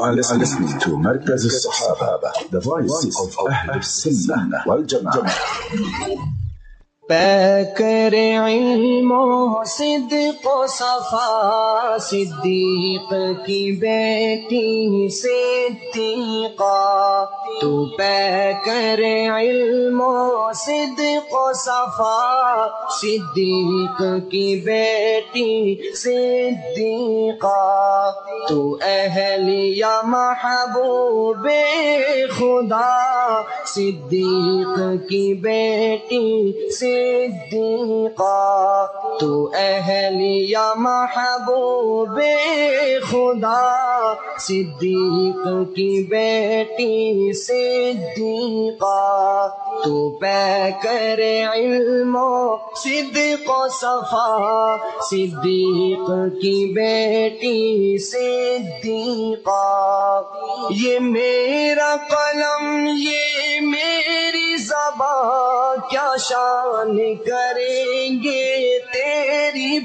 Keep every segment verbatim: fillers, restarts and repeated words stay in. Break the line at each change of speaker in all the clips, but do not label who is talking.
are listening to Markaz al-Sahaba, the voice of Ahl al-Sunnah wal Jama'ah.
पैकर इल्मो सिद्क़ सफ़ा सिद्दीक़ की बेटी सिद्दीक़ा तू पैकर इल्मो सिद्क़ सफ़ा सिद्दीक़ की बेटी सिद्दीक़ा तू अहलिया महबूबे खुदा सिद्दीक़ की बेटी सिद्दीक़ा तू अहलिया महबूबे खुदा सिद्दीक़ की बेटी सिद्दीक़ा तू पैकर इल्मो सिद्क़ सफ़ा सिद्दीक़ की बेटी सिद्दीक़ा ये मेरा कलम ये मेरी ज़बान क्या शान करेंगे तेरी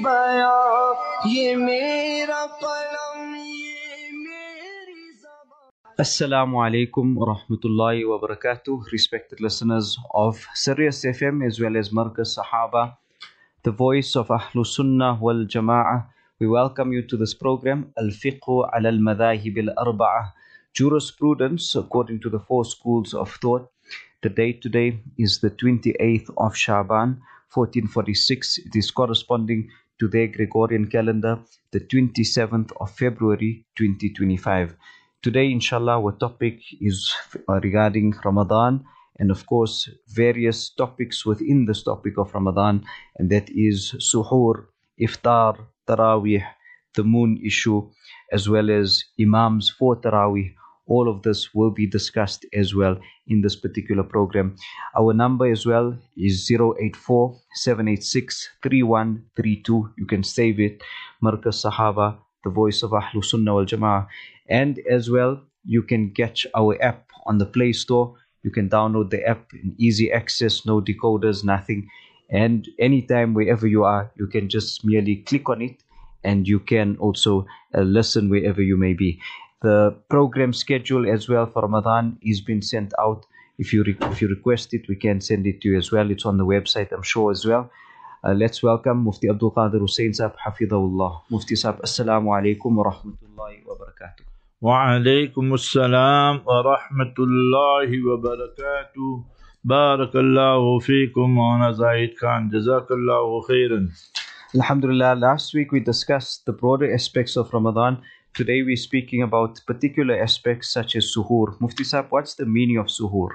बयां ये मेरा कलम ये मेरी ज़बान।
Assalamu alaikum wa rahmatullahi wa barakatuh, respected listeners of Sirius F M as well as Markaz Sahaba, the voice of Ahlus Sunnah wal Jama'ah. We welcome you to this program, Al-Fiqhu ala al-Madhahib al-Arba'ah, jurisprudence according to the four schools of thought. The date today is the twenty-eighth of Shaban, fourteen forty-six. It is corresponding to their Gregorian calendar, the twenty-seventh of February, twenty twenty-five. Today, inshallah, our topic is regarding Ramadan and, of course, various topics within this topic of Ramadan, and that is suhoor, iftar, taraweeh, the moon issue, as well as imams for taraweeh. All of this will be discussed as well in this particular program. Our number as well is zero eight four, seven eight six, three one three two. You can save it, Markaz Sahaba, the voice of Ahlus Sunnah wal Jama'ah. And as well, you can get our app on the Play Store. You can download the app in easy access, no decoders, nothing. And anytime, wherever you are, you can just merely click on it and you can also uh, listen wherever you may be. The program schedule as well for Ramadan is being sent out. If you, re- if you request it, we can send it to you as well. It's on the website, I'm sure, as well. Uh, let's welcome Mufti Abdul Qadir Hussain Sahib, Hafidhahullah. Mufti Sahib, Assalamu alaikum wa rahmatullahi wa barakatuh.
وعليكم السلام ورحمة الله وبركاته بارك الله فيكم وأنا زايد Khan جزاك الله خيرا.
Alhamdulillah, last week we discussed the broader aspects of Ramadan. Today we're speaking about particular aspects such as suhoor. Mufti Sahib, what's the meaning of suhoor?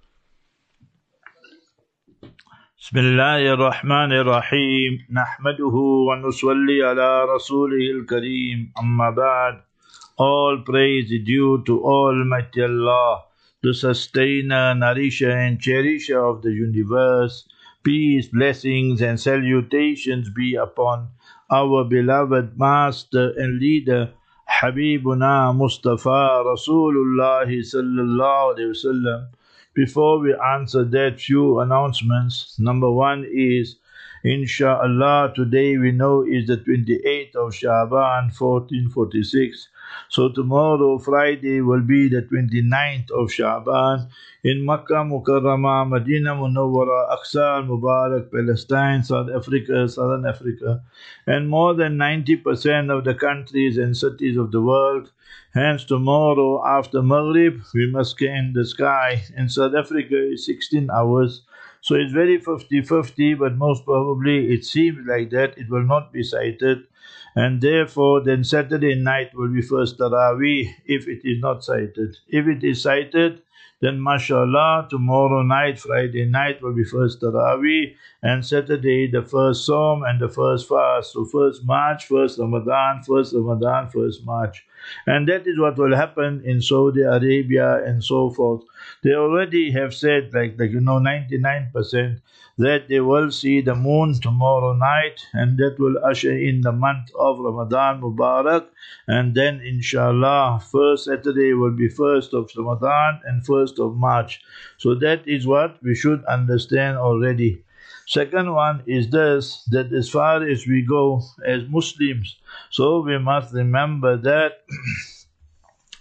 بسم الله الرحمن الرحيم نحمده ونصلي على رسوله الكريم أما بعد. All praise is due to Almighty Allah, the sustainer, nourisher and cherisher of the universe. Peace, blessings and salutations be upon our beloved master and leader, Habibuna Mustafa Rasulullah sallallahu alayhi wasallam. Before we answer that, few announcements. Number one is, Insha'Allah, today we know is the twenty-eighth of Shaban, fourteen forty-six. So tomorrow, Friday, will be the twenty-ninth of Shaban in Makkah Mukarramah, Medina Munawwara, Aqsa al-Mubarak, Palestine, South Africa, Southern Africa, and more than ninety percent of the countries and cities of the world. Hence, tomorrow after Maghrib, we must scan the sky. In South Africa, it's sixteen hours. So it's very fifty-fifty, but most probably it seems like that it will not be sighted. And therefore, then Saturday night will be first Taraweeh if it is not sighted. If it is sighted, then mashallah, tomorrow night, Friday night will be first Taraweeh, and Saturday the first Sawm and the first fast. So first March, first Ramadan, first Ramadan, first March. And that is what will happen in Saudi Arabia and so forth. They already have said, like, like you know, ninety-nine percent that they will see the moon tomorrow night, and that will usher in the month of Ramadan Mubarak. And then, inshallah, first Saturday will be first of Ramadan and first of March. So that is what we should understand already. Second one is this, that as far as we go as Muslims, so we must remember that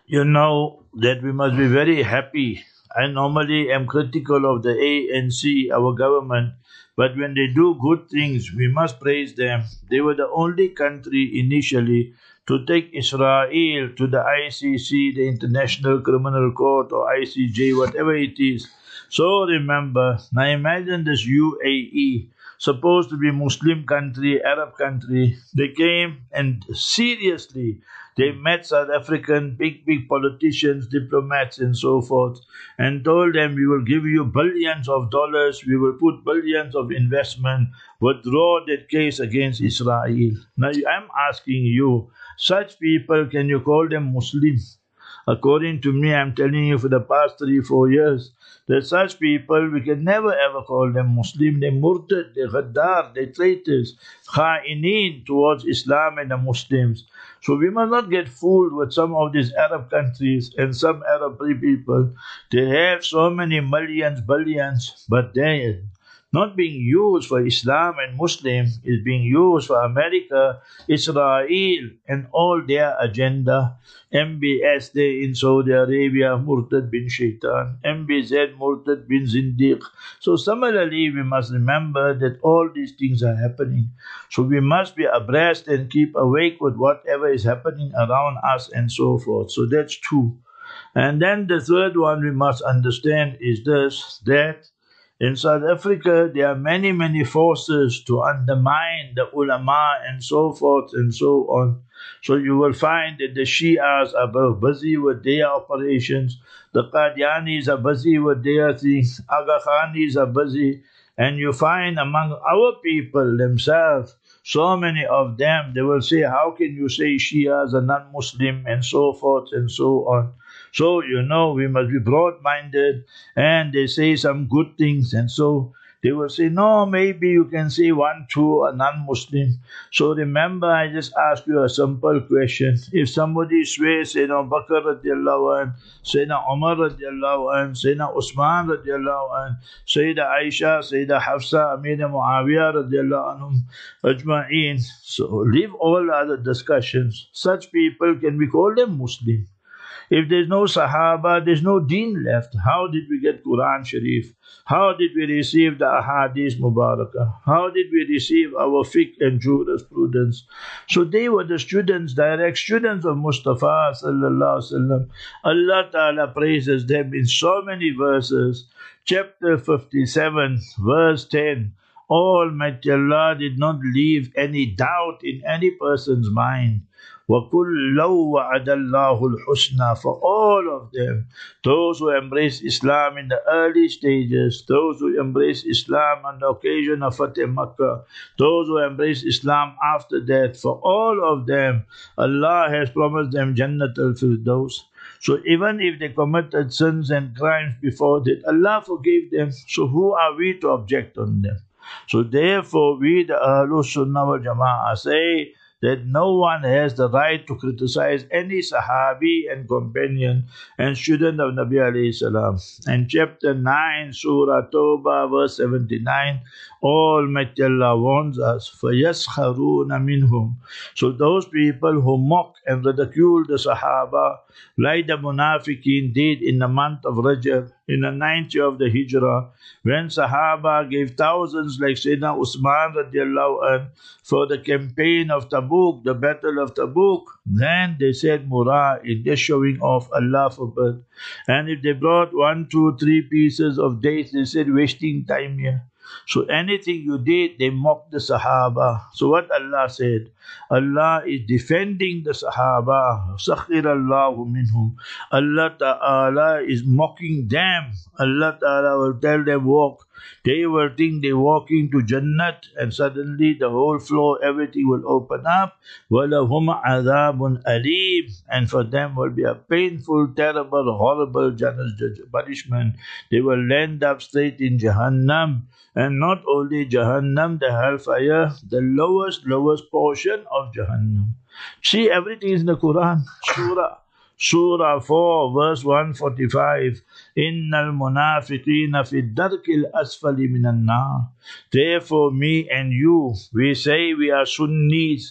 you know that we must be very happy. I normally am critical of the A N C, our government, but when they do good things, we must praise them. They were the only country initially to take Israel to the I C C, the International Criminal Court, or I C J, whatever it is. So remember, now imagine this U A E, supposed to be Muslim country, Arab country. They came and seriously, they met South African big, big politicians, diplomats and so forth, and told them, we will give you billions of dollars, we will put billions of investment, withdraw that case against Israel. Now I'm asking you, such people, can you call them Muslims? According to me, I'm telling you for the past three, four years, that such people, we can never ever call them Muslim. They're murtad, they're ghaddar, they're traitors, kha'ineen towards Islam and the Muslims. So we must not get fooled with some of these Arab countries and some Arab people. They have so many millions, billions, but they not being used for Islam and Muslim, is being used for America, Israel, and all their agenda. M B S there in Saudi Arabia, Murtad bin Shaitan. M B Z, Murtad bin Zindiq. So similarly, we must remember that all these things are happening. So we must be abreast and keep awake with whatever is happening around us and so forth. So that's two. And then the third one we must understand is this, that in South Africa, there are many, many forces to undermine the ulama and so forth and so on. So you will find that the Shias are busy with their operations, the Qadianis are busy with their things, Aga Khanis are busy, and you find among our people themselves, so many of them, they will say, how can you say Shias are non-Muslim and so forth and so on. So, you know, we must be broad-minded, and they say some good things, and so they will say, no, maybe you can say one, two, a non-Muslim. So remember, I just ask you a simple question. If somebody swears, Sayyidina Bakr radiallahu anh, Sayyidina Umar radiallahu anh, Sayyidina Usman radiallahu anh, Sayyida Aisha, Sayyida Hafsa, Amina Muawiyah radiallahu anhum, ajma'een. So leave all other discussions. Such people, can we call them Muslim? If there's no Sahaba, there's no deen left. How did we get Quran Sharif? How did we receive the Ahadith Mubarakah? How did we receive our fiqh and jurisprudence? So they were the students, direct students of Mustafa sallallahu alaihi wasallam. Allah Ta'ala praises them in so many verses. Chapter fifty-seven, verse ten. Almighty Allah did not leave any doubt in any person's mind. وَكُلَّوْ وَعَدَ اللَّهُ الْحُسْنَى. For all of them, those who embrace Islam in the early stages, those who embrace Islam on the occasion of Fateh Makkah, those who embrace Islam after that, for all of them, Allah has promised them Jannat al-Firdaus. So even if they committed sins and crimes before that, Allah forgave them. So who are we to object on them? So therefore, we the Ahlus Sunnah wal Jama'ah say that no one has the right to criticize any Sahabi and companion and student of Nabi alayhi salam. And chapter nine, Surah Tawbah, verse seventy-nine, Almighty Allah warns us, فَيَسْخَرُونَ مِنْهُمْ. So those people who mock and ridicule the Sahaba, like the Munafiqeen did in the month of Rajab, in the ninth year of the Hijrah, when Sahaba gave thousands like Sayyidina Usman radiallahu anh for the campaign of Tabuk, the battle of Tabuk, then they said Murah, they're showing off, Allah forbid. And if they brought one, two, three pieces of dates, they said wasting time here. So anything you did, they mocked the Sahaba. So what Allah said? Allah is defending the Sahaba. Sakhir Allahu minhum. Allah Ta'ala is mocking them. Allah Ta'ala will tell them walk. They will think they're walking to Jannat, and suddenly the whole floor, everything will open up. وَلَهُمْ عَذَابٌ أَلِيمٌ. And for them will be a painful, terrible, horrible punishment. They will end up straight in Jahannam. And not only Jahannam, the hellfire, the lowest, lowest portion of Jahannam. See, everything is in the Quran. Surah. Surah four, verse one forty-five. Innal munafiqina fi darkil asfali minan nar. Therefore, me and you, we say we are Sunnis.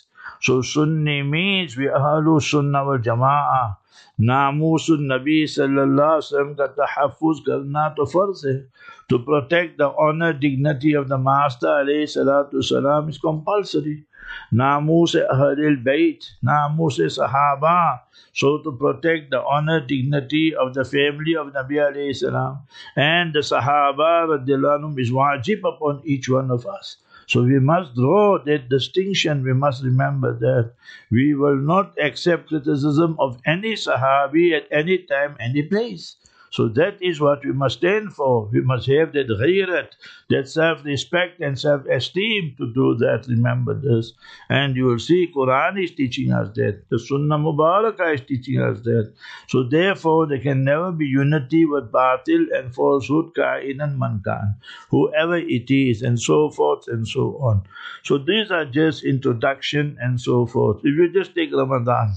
So Sunni means we Ahlu Sunnah wal Jama'ah. Namusun Nabi sallallahu alaihi wasallam ka tahaffuz karna to farz hai. To protect the honor, dignity of the Master alayhi salatu salam is compulsory. Namus Ahlul Bayt, Namus Sahaba. So to protect the honor, dignity of the family of Nabi alayhi salam and the Sahaba radiallahu anhum is wajib upon each one of us. So we must draw that distinction. We must remember that we will not accept criticism of any Sahabi at any time, any place. So that is what we must stand for. We must have that ghairat, that self-respect and self-esteem to do that. Remember this. And you will see Quran is teaching us that. The Sunnah Mubarakah is teaching us that. So therefore there can never be unity with batil and falsehood, ka'inan mankan, whoever it is, and so forth and so on. So these are just introduction and so forth. If you just take Ramadan,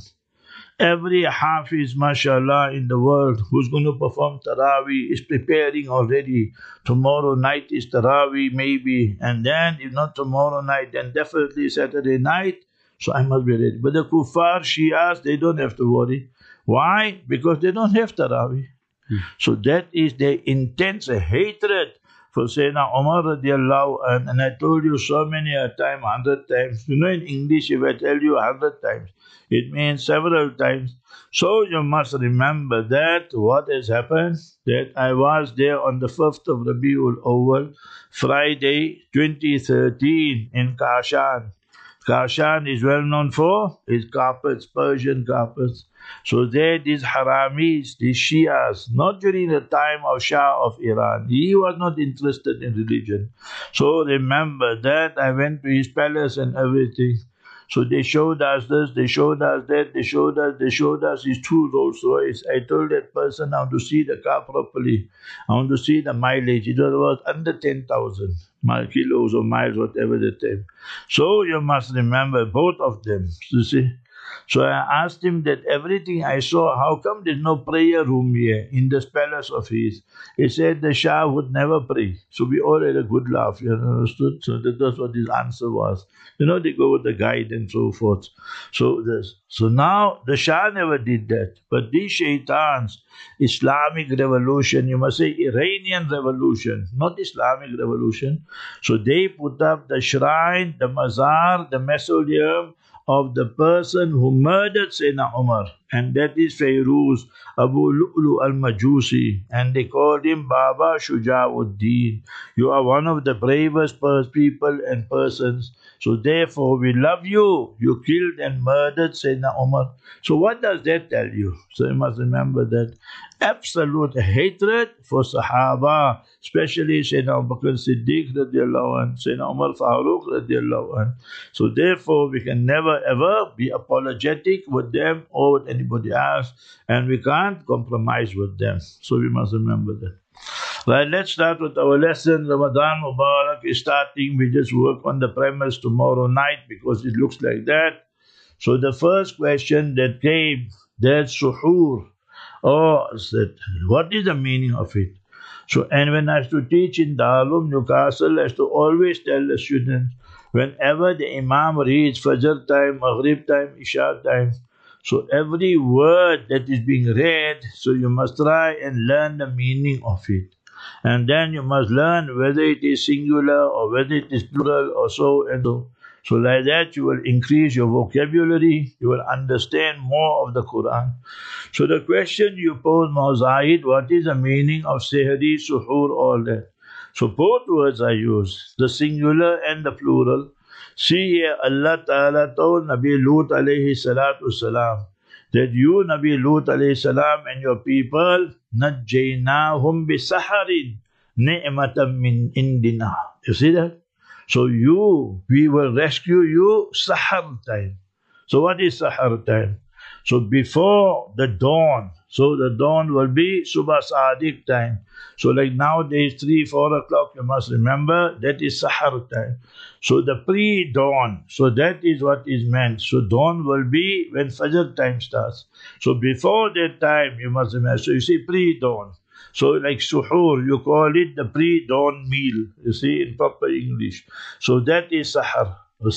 every Hafiz, mashallah, in the world who's going to perform Taraweeh is preparing already. Tomorrow night is Taraweeh, maybe. And then, if not tomorrow night, then definitely Saturday night. So I must be ready. But the Kuffar, Shias, they don't have to worry. Why? Because they don't have Taraweeh. Hmm. So that is their intense hatred for Sayyidina Umar radiallahu anhu. And I told you so many a time, hundred times. You know, in English, if I tell you a hundred times, it means several times. So you must remember that what has happened, that I was there on the fifth of Rabiul Awwal, Friday, twenty thirteen, in Kashan. Kashan is well known for its carpets, Persian carpets. So there these Haramis, these Shias, not during the time of Shah of Iran. He was not interested in religion. So remember that I went to his palace and everything. So they showed us this, they showed us that, they showed us, they showed us his two Rolls Royce. I told that person, I want to see the car properly. I want to see the mileage. It was under ten thousand kilos or miles, whatever the time. So you must remember both of them, you see. So I asked him that everything I saw, how come there's no prayer room here in this palace of his? He said the Shah would never pray. So we all had a good laugh, you understood? So that was what his answer was. You know, they go with the guide and so forth. So this. So now the Shah never did that. But these shaitans, Islamic revolution, you must say Iranian revolution, not Islamic revolution. So they put up the shrine, the mazar, the mausoleum of the person who murdered Sayyidina Umar, and that is Fairuz Abu Lu'lu al-Majusi, and they called him Baba Shuja'uddin. You are one of the bravest people and persons, so therefore we love you. You killed and murdered Sayyidina Umar. So what does that tell you? So you must remember that absolute hatred for Sahaba, especially Sayyidina Abu Bakr Siddiq radiallahu anh, Sayyidina Umar Farooq radiallahu anh. So therefore we can never ever be apologetic with them or with anybody else, and we can't compromise with them. So we must remember that. Right, let's start with our lesson. Ramadan Mubarak is starting. We just work on the premise tomorrow night because it looks like that. So the first question that came, that's suhoor. Oh, that, what is the meaning of it? So, and when I used to teach in Darul Newcastle, I used to always tell the students, whenever the Imam reads Fajr time, Maghrib time, Isha time, so every word that is being read, so you must try and learn the meaning of it. And then you must learn whether it is singular or whether it is plural or so and so. So like that you will increase your vocabulary, you will understand more of the Quran. So the question you pose, Mawzahid, what is the meaning of Sehri, Suhoor, all that? So both words are used, the singular and the plural. See here, Allah Ta'ala told Nabi Lut alayhi salatu salam that you, Nabi Lut alayhi salam, and your people, najjaynahum bisaharin ni'matan min indina. You see that? So you, we will rescue you sahar time. So what is sahar time? So before the dawn. So the dawn will be Subha Sadiq time. So like nowadays, three, four o'clock, you must remember, that is sahar time. So the pre-dawn, so that is what is meant. So dawn will be when Fajr time starts. So before that time, you must remember. So you see pre-dawn. So like suhoor, you call it the pre-dawn meal, you see, in proper English. So that is sahar, you see.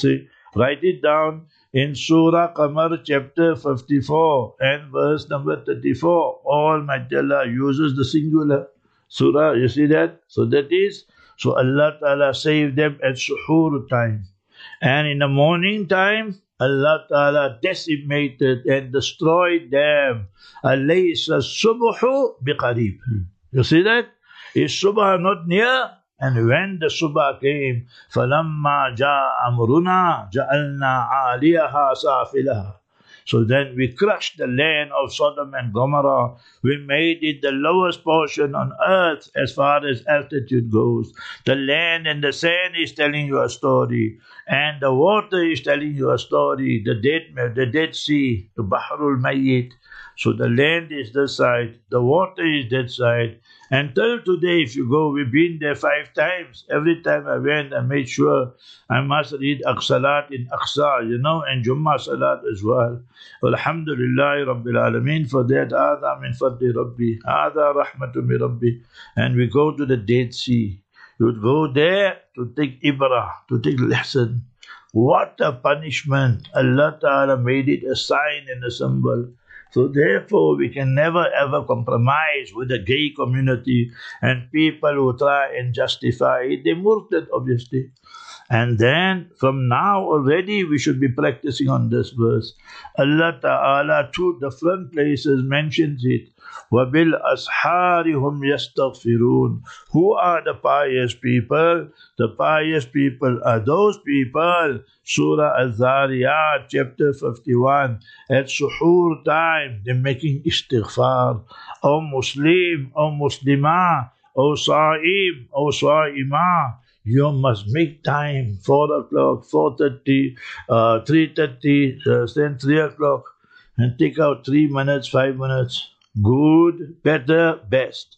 Write it down in Surah Qamar chapter fifty-four and verse number thirty-four. Almighty Allah uses the singular. Surah, you see that? So that is, so Allah Ta'ala saved them at suhoor time. And in the morning time, Allah Ta'ala decimated and destroyed them. Alaysa subhu biqarib. You see that? Is subha not near? And when the subha came, فَلَمَّا جَاءَ أَمْرُنَا جَعَلْنَا عَالِيَهَا سَافِلَهَا. So then we crushed the land of Sodom and Gomorrah. We made it the lowest portion on earth as far as altitude goes. The land and the sand is telling you a story. And the water is telling you a story. The Dead, the Dead Sea, the Bahrul Mayyit. So the land is this side, the water is that side. And till today, if you go, we've been there five times. Every time I went, I made sure I must read Aqsalat in Aqsa, you know, and Jummah Salat as well. Alhamdulillah Rabbil Alameen for that. Ada min fadli Rabbi. Ada rahmatu min Rabbi. And we go to the Dead Sea. You would go there to take Ibrah, to take lesson. What a punishment. Allah Ta'ala made it a sign and a symbol. So therefore, we can never ever compromise with the gay community and people who try and justify it. They murtad, obviously. And then, from now already, we should be practicing on this verse. Allah Ta'ala, two different places, mentions it. وَبِالْأَسْحَارِ هُمْ يَسْتَغْفِرُونَ. Who are the pious people? The pious people are those people. Surah Al-Zariyat, chapter fifty-one. At suhoor time, they're making istighfar. O Muslim, O Muslimah, O Sa'im, O Sa'imah. You must make time, four o'clock, four thirty, uh, three thirty, uh, then three o'clock, and take out three minutes, five minutes. Good, better, best.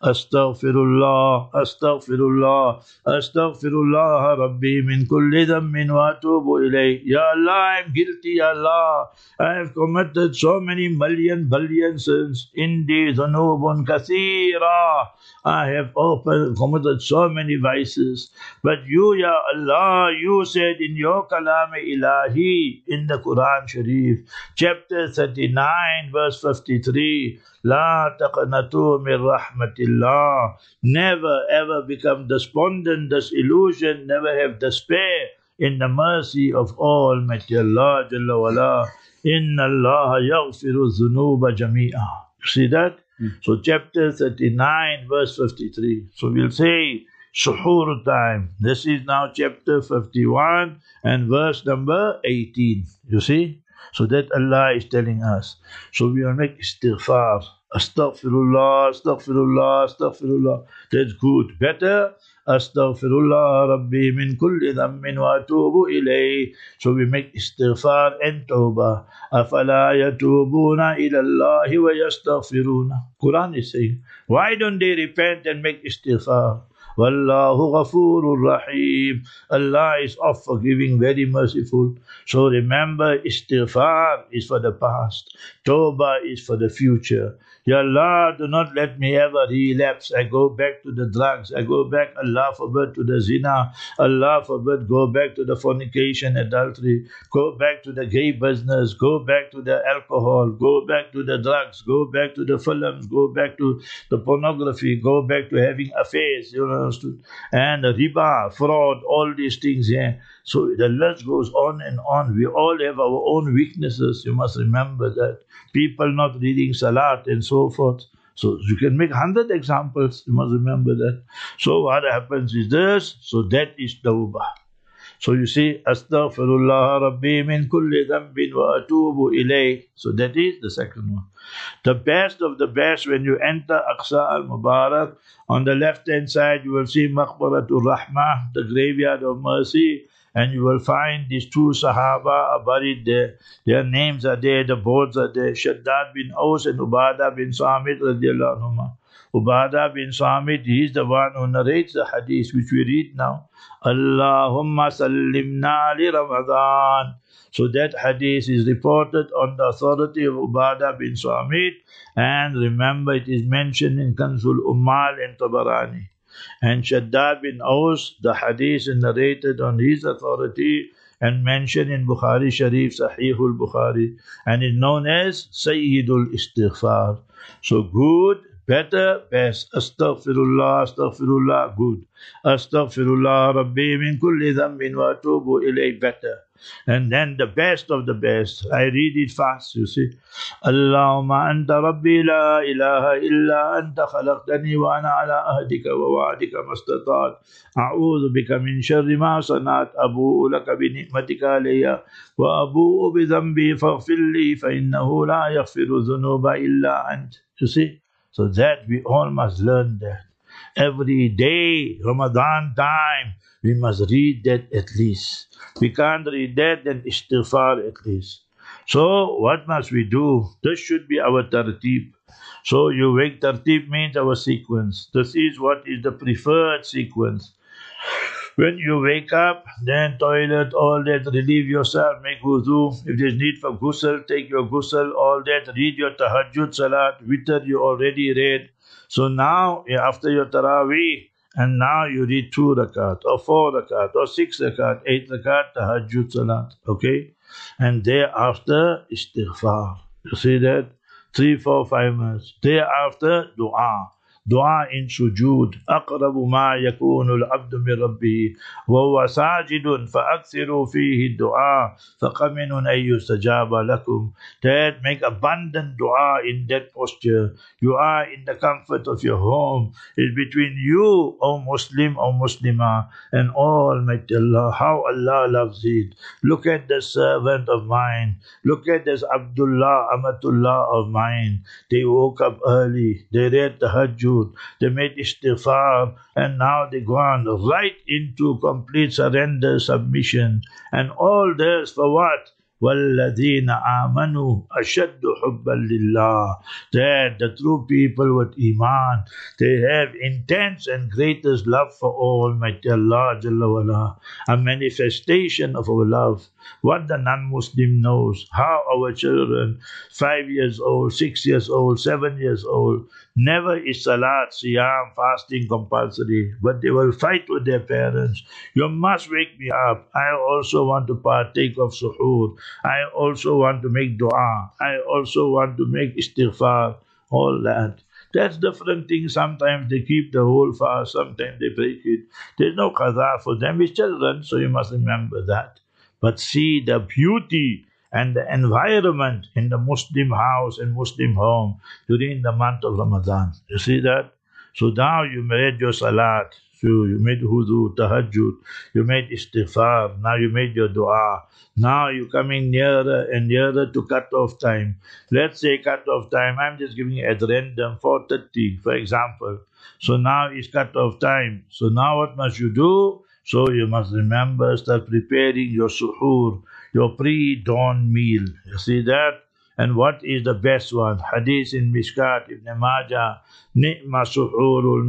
Astaghfirullah, Astaghfirullah, Astaghfirullah Rabbi min kulli dhammin wa atubu ilayh. Ya Allah, I'm guilty, Ya Allah. I have committed so many million, billion sins. Indi dhunubun kathira. I have opened, committed so many vices. But you, Ya Allah, you said in your Kalam Ilahi, in the Quran Sharif, chapter thirty-nine, verse fifty-three, La taqnatu min rahmatillah. Never ever become despondent, disillusioned, never have despair in the mercy of Almighty Allah Jalla wala. Inna Allah yaghfiru dhunuba jami'a. You see that? Mm. So chapter thirty-nine, verse fifty-three. So we'll say suhoor time. This is now chapter fifty-one and verse number eighteen. You see? So that Allah is telling us. So we will make istighfar. Astaghfirullah, astaghfirullah, astaghfirullah. That's good. Better. Astaghfirullah Rabbi min kulli dhammin wa atubu ilayh. So we make istighfar and tawbah. Afala yatubuna ila Allahi wa yastaghfiruna. Quran is saying, why don't they repent and make istighfar? Wallahu ghafurur rahim. Allah is oft forgiving, very merciful. So remember, istighfar is for the past. Tawbah is for the future. Ya Allah, do not let me ever relapse. I go back to the drugs. I go back, Allah forbid, to the zina. Allah forbid, go back to the fornication, adultery. Go back to the gay business. Go back to the alcohol. Go back to the drugs. Go back to the films. Go back to the pornography. Go back to having affairs. You know, and the riba, fraud, all these things here. Yeah. So the list goes on and on. We all have our own weaknesses. You must remember that. People not reading salat and so forth. So you can make hundred examples. You must remember that. So what happens is this. So that is tawbah. So you see, Astaghfirullah Rabbi min kulli dhanbin wa atubu ilayh. So that is the second one. The best of the best, when you enter Aqsa al-Mubarak, on the left-hand side you will see Maqbaratul Rahmah, the graveyard of mercy, and you will find these two Sahaba are buried there. Their names are there, the boards are there. Shaddad bin Aus and Ubadah bin Samit radiallahu anhuma. Ubadah bin Samit, he is the one who narrates the hadith which we read now. Allahumma sallimna li Ramadan. So that hadith is reported on the authority of Ubadah bin Samit, and remember it is mentioned in Kanzul Ummal and Tabarani. And Shaddad bin Aus, the hadith is narrated on his authority and mentioned in Bukhari Sharif, Sahihul Bukhari, and is known as Sayyidul Istighfar. So good, better, best. Astaghfirullah, astaghfirullah, good. Astaghfirullah, Rabbi min kulli dhanbin wa atubu ilayh, better. And then the best of the best. I read it fast, you see. Allahumma anta rabbi la ilaha illa anta khalaqtani wa ana ala ahdika wa wa'dika mastata'at. A'udhu bika min sharri ma sanat. Abu'u laka bi ni'matika alayya wa abu'u bi dhanbi faghfir li fa innahu la yaghfiru dhunuba illa ant. You see? So that we all must learn that. Every day, Ramadan time, we must read that at least. We can't read that, then istighfar at least. So, what must we do? This should be our tartib. So, you wake tartib means our sequence. This is what is the preferred sequence. When you wake up, then toilet, all that, relieve yourself, make wudu. If there's need for ghusl, take your ghusl, all that. Read your tahajjud, salat, witr, you already read. So now, after your tarawih, and now you read two rakat, or four rakat, or six rakat, eight rakat, tahajjud salat, okay? And thereafter, istighfar. You see that? Three, four, five minutes. Thereafter, dua. Dua in sujood. أقرب ما يكون العبد من ربه وهو ساجد فأكثروا فيه الدعاء فقمن أن يستجاب لكم. That make abundant dua in that posture. You are in the comfort of your home. It's between you, O Muslim, O Muslimah, and Almighty Allah. How Allah loves it. Look at the servant of mine. Look at this Abdullah, Amatullah of mine. They woke up early. They read the tahajjud. They made istighfar, and now they go on right into complete surrender, submission, and all this for what? وَالَّذِينَ آمَنُوا أَشَدُّ حُبًّا لِلَّهِ. That the true people with Iman, they have intense and greatest love for Almighty Allah Jalla wala, a manifestation of our love. What the non-Muslim knows, how our children, five years old, six years old, seven years old, never is salat, siyam, fasting compulsory, but they will fight with their parents. You must wake me up. I also want to partake of suhoor. I also want to make dua. I also want to make istighfar. All that. That's different things. Sometimes they keep the whole fast, sometimes they break it. There's no qadha for them. It's children, so you must remember that. But see the beauty and the environment in the Muslim house and Muslim home during the month of Ramadan. You see that? So now you made your salat, so you made wudu, tahajjud, you made istighfar, now you made your dua. Now you're coming nearer and nearer to cut-off time. Let's say cut-off time, I'm just giving it at random, four thirty, for example. So now it's cut-off time. So now what must you do? So you must remember, start preparing your suhoor, your pre-dawn meal. You see that? And what is the best one? Hadith in Mishkat, Ibn Majah, Ni'ma suhoorul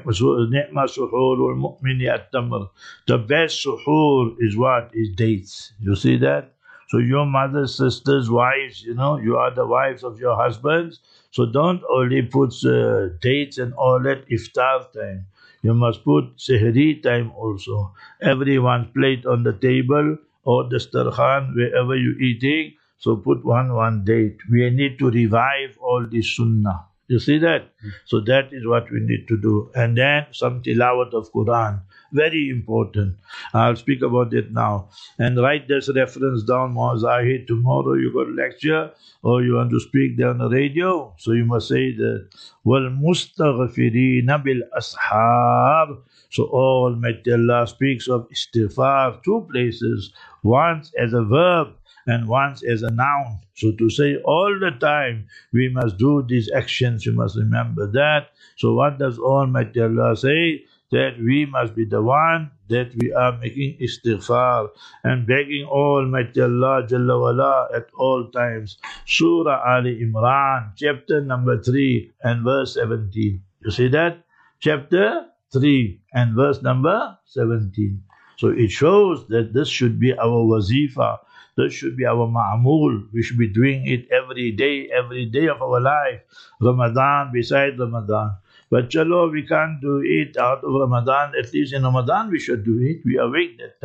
mu'mini at-tamr. The best suhoor is what? Is dates. You see that? So your mothers, sisters, wives, you know, you are the wives of your husbands. So don't only put uh, dates and all that iftar time. You must put sehri time also. Everyone's plate on the table or the starkhan, wherever you're eating. So put one, one date. We need to revive all the sunnah. You see that? Mm. So that is what we need to do. And then some tilawat of Quran. Very important. I'll speak about it now. And write this reference down, Zahid. Tomorrow you got a lecture or you want to speak there on the radio. So you must say that, وَالْمُسْتَغْفِرِينَ بِالْأَسْحَارِ. So Almighty Allah speaks of istighfar, two places. Once as a verb, and once as a noun. So to say all the time, we must do these actions, you must remember that. So what does Almighty Allah say? That we must be the one that we are making istighfar and begging Almighty Allah Jalla wala at all times. Surah Ali Imran, chapter number three and verse seventeen. You see that? Chapter three and verse number seventeen. So it shows that this should be our wazifa. This should be our ma'amul. We should be doing it every day, every day of our life. Ramadan beside Ramadan. But chalo, we can't do it out of Ramadan. At least in Ramadan we should do it. We awake that time.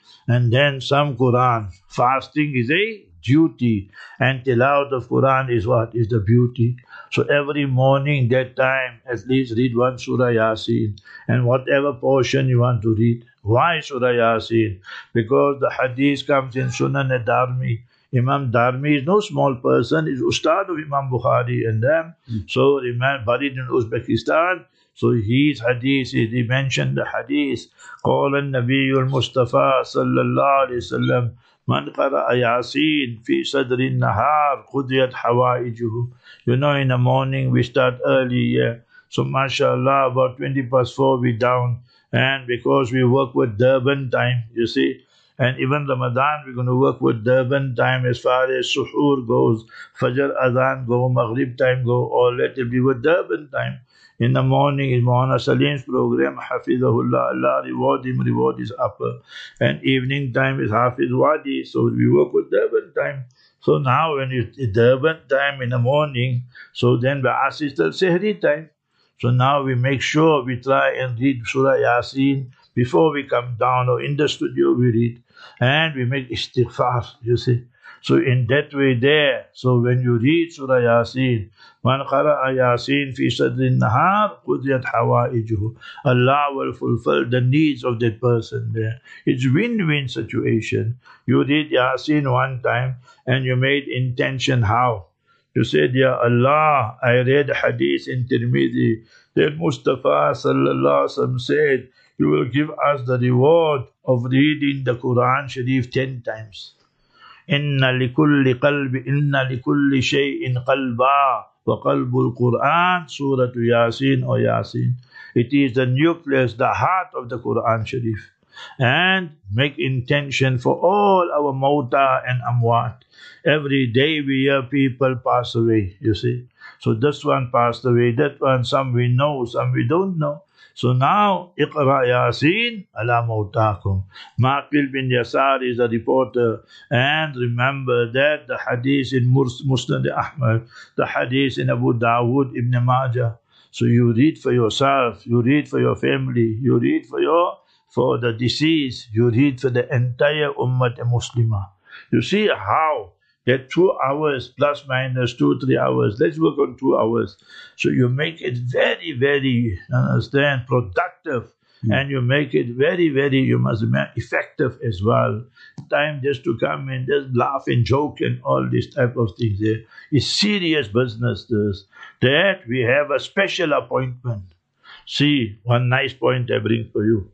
and then some Quran. Fasting is a duty, and tilawat of Quran is what? Is the beauty. So every morning, that time, at least read one Surah Yasin, and whatever portion you want to read. Why Surah Yasin? Because the hadith comes in Sunan ad-Darmi. Imam Darmi is no small person, is Ustad of Imam Bukhari and them. Mm. So, Imam buried in Uzbekistan. So, his hadith, he mentioned the hadith. قال النبي المصطفى صلى الله عليه وسلم من قرأ ياسين في صدر النهار قضيت حوائجه. You know, in the morning we start early, yeah. So, mashallah, about twenty past four we down. And because we work with Durban time, you see, and even Ramadan, we're going to work with Durban time as far as Suhoor goes, Fajr Adhan go, Maghrib time go, all that will be with Durban time. In the morning is Maulana Salim's program, Hafizahullah, Allah reward him, reward his upper. And evening time is Hafiz Wadi, so we work with Durban time. So now when it's Durban time in the morning, so then the Asr is the Sehri time. So now we make sure we try and read Surah Yasin before we come down, or in the studio we read. And we make istighfar, you see. So in that way there, so when you read Surah Yasin, Man qara'a Yasin fi sadrin nahar, qudiyat hawaijuhu. Allah will fulfill the needs of that person there. It's win-win situation. You read Yasin one time, and you made intention how? You said, Ya Allah, I read hadith in Tirmidhi that Mustafa sallallahu alaihi wasallam said, you will give us the reward of reading the Quran Sharif ten times. Inna likulli qalbi, inna likulli shay'in qalba, wa qalbul Quran, Surah Yasin or Yasin. It is the nucleus, the heart of the Quran Sharif. And make intention for all our mauta and amwat. Every day we hear people pass away, you see. So this one passed away, that one, some we know, some we don't know. So now, Iqra Yasin ala mautakum. Maqil bin Yasar is a reporter. And remember that the hadith in Musnad Ahmad, the hadith in Abu Dawood, Ibn Majah. So you read for yourself, you read for your family, you read for your for the deceased, you read for the entire Ummah Muslimah. You see how that two hours plus minus two, three hours, let's work on two hours. So you make it very, very, understand, productive. Mm. And you make it very, very, you must be effective as well. Time just to come and just laugh and joke and all this type of things there. It's serious business, this. That we have a special appointment. See, one nice point I bring for you.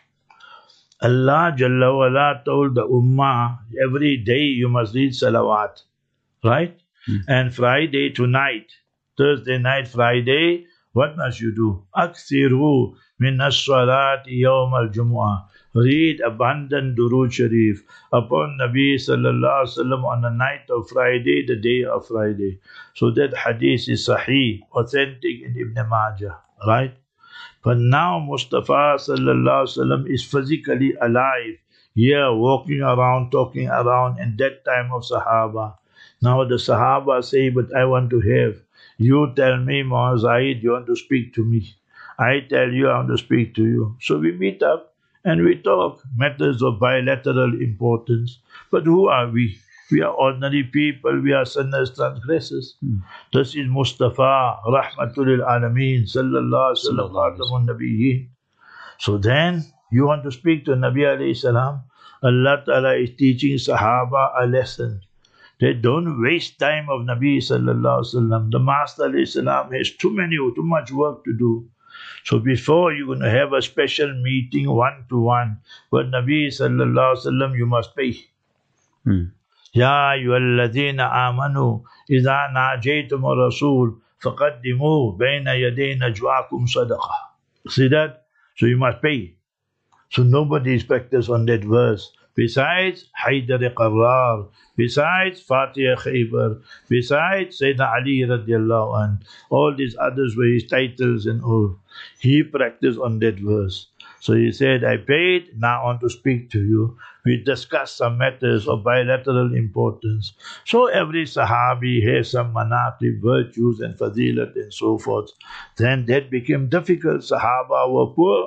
Allah Jalla wa Ala told the Ummah, every day you must read salawat, right? Mm. And Friday tonight, Thursday night, Friday, what must you do? Akthiru min as-salati yawm al-jumu'ah. Read abundant Durood Sharif upon Nabi Sallallahu Alaihi Wasallam on the night of Friday, the day of Friday. So that hadith is sahih, authentic in Ibn Majah, right? But now Mustafa Sallallahu Alaihi Wasallam is physically alive, here walking around, talking around in that time of Sahaba. Now the Sahaba say, but I want to have. You tell me, Muhammad Zaid, you want to speak to me. I tell you, I want to speak to you. So we meet up and we talk matters of bilateral importance. But who are we? We are ordinary people, we are sinners, transgressors. Hmm. This is Mustafa, Rahmatul Alameen, Sallallahu Alaihi Wasallam, Nabiyyin. So then, you want to speak to Nabi Alayhi Salam? Allah Ta'ala is teaching Sahaba a lesson. They don't waste time of Nabi Sallallahu Alaihi Wasallam. The Master Alayhi Salam has too many, too much work to do. So before you're going to have a special meeting one-to-one with Nabi Sallallahu Alaihi Wasallam, you must pay. Hmm. Ya ayyuhalladhina amanu idha najaytum ar-rasul faqaddimu bayna yaday najwaakum sadaqah. See that? So you must pay. So nobody expects on that verse. Besides Haydar Qarrar, besides Fatih Khaybar, besides Sayyidina Ali radiallahu anh, all these others were his titles and all. He practiced on that verse. So he said, I paid, now I want to speak to you. We discussed some matters of bilateral importance. So every Sahabi has some manaqib, virtues and fadilat and so forth. Then that became difficult. Sahaba were poor.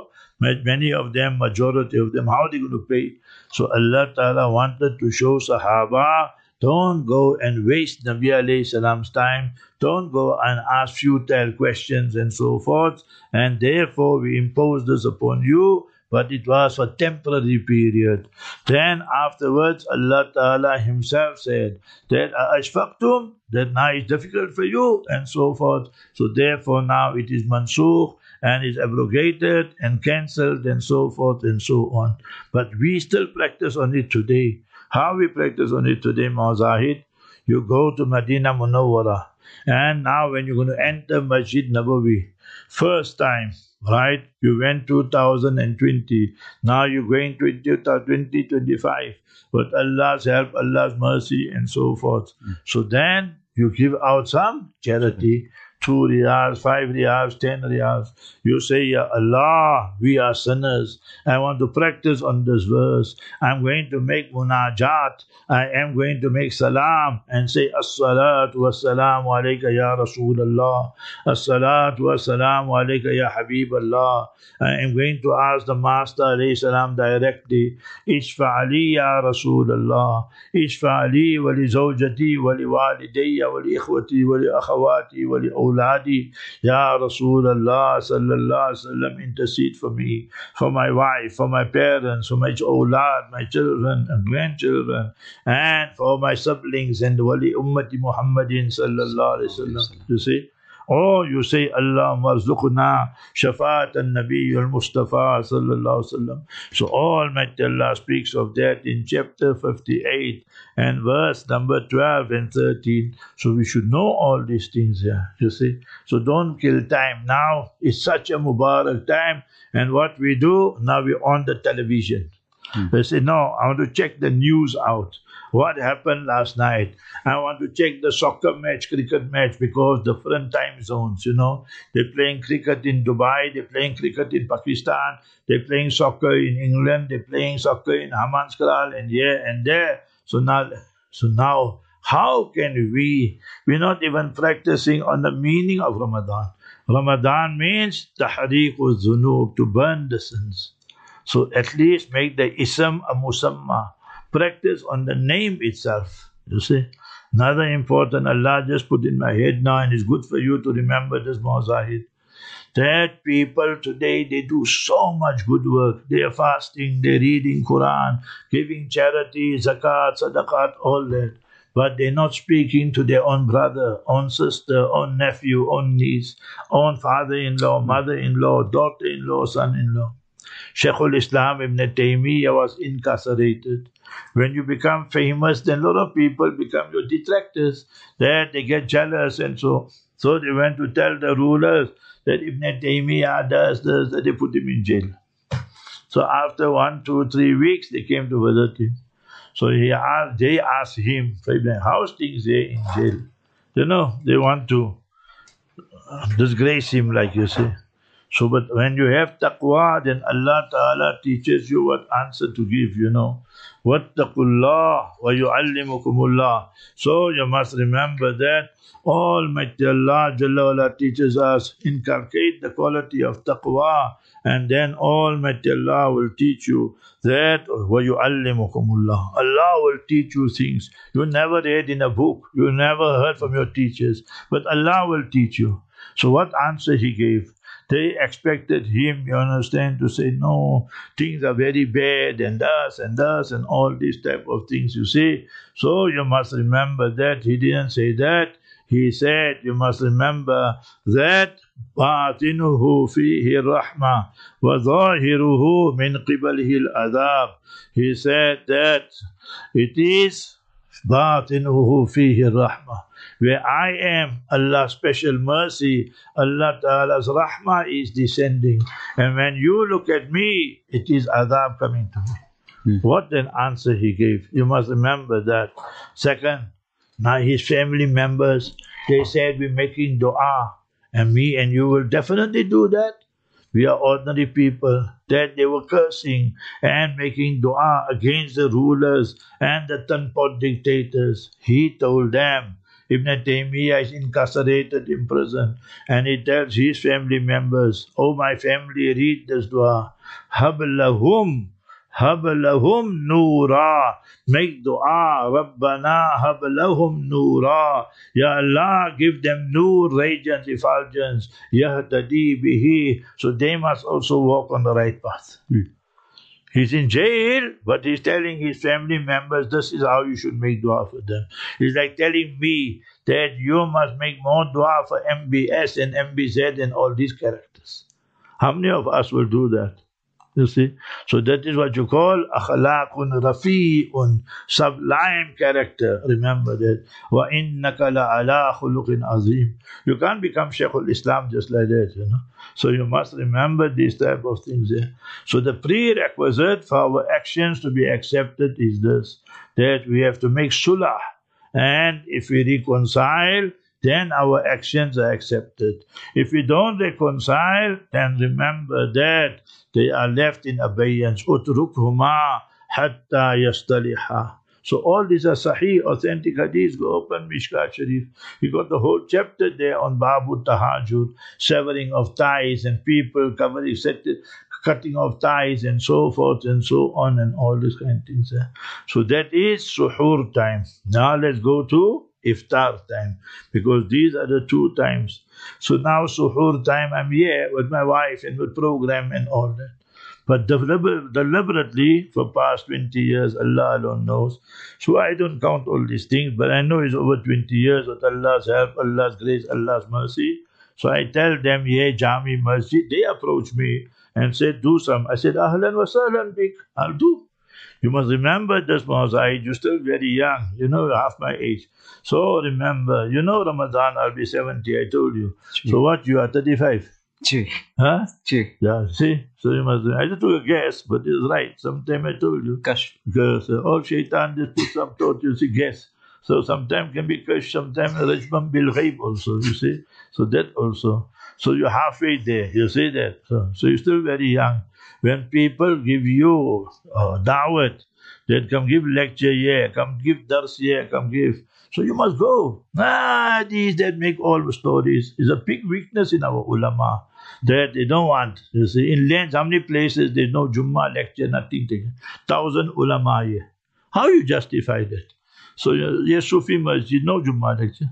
Many of them, majority of them, how are they going to pay? So Allah Ta'ala wanted to show Sahaba, don't go and waste Nabi alayhi salam's time. Don't go and ask futile questions and so forth. And therefore we impose this upon you. But it was for temporary period. Then afterwards, Allah Ta'ala Himself said that Ashfaqtum, that now it's difficult for you, and so forth. So therefore now it is mansukh and is abrogated and cancelled and so forth and so on. But we still practice on it today. How we practice on it today, Mawzahid? You go to Medina Munawwara, and now when you're going to enter Masjid Nabawi, first time, right? You went two thousand twenty. Now you're going to twenty twenty-five. With Allah's help, Allah's mercy, and so forth. Mm. So then you give out some charity. Two riyals, five riyals, ten riyals. You say, Ya Allah, we are sinners. I want to practice on this verse. I'm going to make munajat. I am going to make salam and say, As-salatu was-salamu alayka ya Rasulallah. As-salatu was-salamu alayka ya Habiballah. I am going to ask the Master alayhi salam directly, Ishfa'ali ya Rasulallah. Ishfa'ali wa li zawjati wa li walidayya wa li ikhwati wa li akhawati wa li awladi. Ya Rasulallah sallallahu alayhi wa sallam, intercede for me, for my wife, for my parents, for my awlad, my children and grandchildren, and for my siblings and wali ummati Muhammadin sallallahu alayhi wa sallam. You see? Or you say, Allah marzuqna shafaat al-Nabi al-Mustafa sallallahu alayhi wa sallam. So Almighty Allah speaks of that in chapter fifty-eight and verse number twelve and thirteen. So we should know all these things here, you see. So don't kill time. Now it's such a Mubarak time, and what we do, now we're on the television. Hmm. They say, no, I want to check the news out. What happened last night? I want to check the soccer match, cricket match, because different time zones, you know. They're playing cricket in Dubai, they're playing cricket in Pakistan, they're playing soccer in England, they're playing soccer in Hamanskral and here and there. So now, so now, how can we? We're not even practicing on the meaning of Ramadan. Ramadan means tahriq al-dhunub, to burn the sins. So at least make the ism a musamma. Practice on the name itself. You see? Another important, Allah just put in my head now, and it's good for you to remember this, Mawzahid. That people today, they do so much good work. They are fasting, they're reading Quran, giving charity, zakat, sadaqat, all that. But they're not speaking to their own brother, own sister, own nephew, own niece, own father-in-law, mother-in-law, daughter-in-law, son-in-law. Shaykhul Islam Ibn Taymiyyah was incarcerated. When you become famous, then a lot of people become your detractors. That they get jealous and so. So they went to tell the rulers that Ibn Taymiyyah does this, that they put him in jail. So after one, two, three weeks, they came to visit him. So he asked, they asked him, how's things there in jail? You know, they want to disgrace him, like you say. So, but when you have taqwa, then Allah Ta'ala teaches you what answer to give, you know. Wattaqullah wa yu'allimukumullah. So you must remember that Almighty Allah Jalla wala teaches us, inculcate the quality of taqwa, and then Almighty Allah will teach you that wa yu'allimukumullah. Allah will teach you things you never read in a book, you never heard from your teachers, but Allah will teach you. So what answer he gave? They expected him, you understand, to say, no, things are very bad, and thus, and thus, and all these type of things, you see. So you must remember that he didn't say that. He said, you must remember that بَاطِنُهُ فِيهِ الرَّحْمَةِ وَظَاهِرُهُ مِنْ قِبَلِهِ الْعَذَابِ. He said that it is بَاطِنُهُ فِيهِ الرَّحْمَةِ. Where I am, Allah's special mercy, Allah Ta'ala's rahmah is descending. And when you look at me, it is adhab coming to me. Hmm. What an answer he gave. You must remember that. Second, now his family members, they said, we're making dua. And me and you will definitely do that. We are ordinary people. That they were cursing and making dua against the rulers and the Tanpot dictators. He told them, Ibn Taymiyyah is incarcerated in prison, and he tells his family members, "Oh, my family, read this dua. Hab lahum, hab lahum noora. Make dua, Rabbana hab lahum noora. Ya Allah, give them noor, radiance, effulgence, yahtadi bihi." So they must also walk on the right path. Mm. He's in jail, but he's telling his family members, this is how you should make dua for them. It's like telling me that you must make more dua for M B S and M B Z and all these characters. How many of us will do that? You see? So that is what you call akhlaqun rafi'un, sublime character. Remember that. Wa innaka la ala khuluqin azim. You can't become Shaykhul Islam just like that, you know. So you must remember these type of things there. So the prerequisite for our actions to be accepted is this, that we have to make sulah. And if we reconcile, then our actions are accepted. If we don't reconcile, then remember that they are left in abeyance. Utrukhuma hatta yastaliha. So all these are sahih, authentic hadiths. Go open Mishkat Sharif. You got the whole chapter there on Babu Tahajjud, severing of ties and people, covering, cutting of ties and so forth and so on and all these kind of things. So that is suhoor time. Now let's go to iftar time, because these are the two times. So now suhoor time, I'm here with my wife and with program and all that. But deliber- deliberately for past twenty years, Allah alone knows. So I don't count all these things, but I know it's over twenty years with Allah's help, Allah's grace, Allah's mercy. So I tell them, yeah, Jami Masjid, they approach me and say, do some. I said, Ahlan wa sahlan bik, I'll do. You must remember this, Mawzaid, you're still very young, you know, you're half my age. So remember, you know Ramadan, I'll be seventy, I told you. Gee. So what, you are thirty-five?
Gee.
Huh?
Gee.
Yeah, see? So you must, I just took a guess, but it's right. Sometime I told you.
Kash.
Because uh, all shaitan just put some thought, you see, guess. So sometimes can be kash, sometimes rajman bil ghaib also, you see? So that also. So you're halfway there, you see that? So, so you're still very young. When people give you uh, da'wat, then come give lecture here, come give dars here, come give. So you must go. Ah, these that make all the stories. It's a big weakness in our ulama that they don't want. You see, in lands, how many places there's no Jummah lecture, nothing. Thousand ulama here. How you justify that? So yes, Sufi Masjid, no Jummah lecture.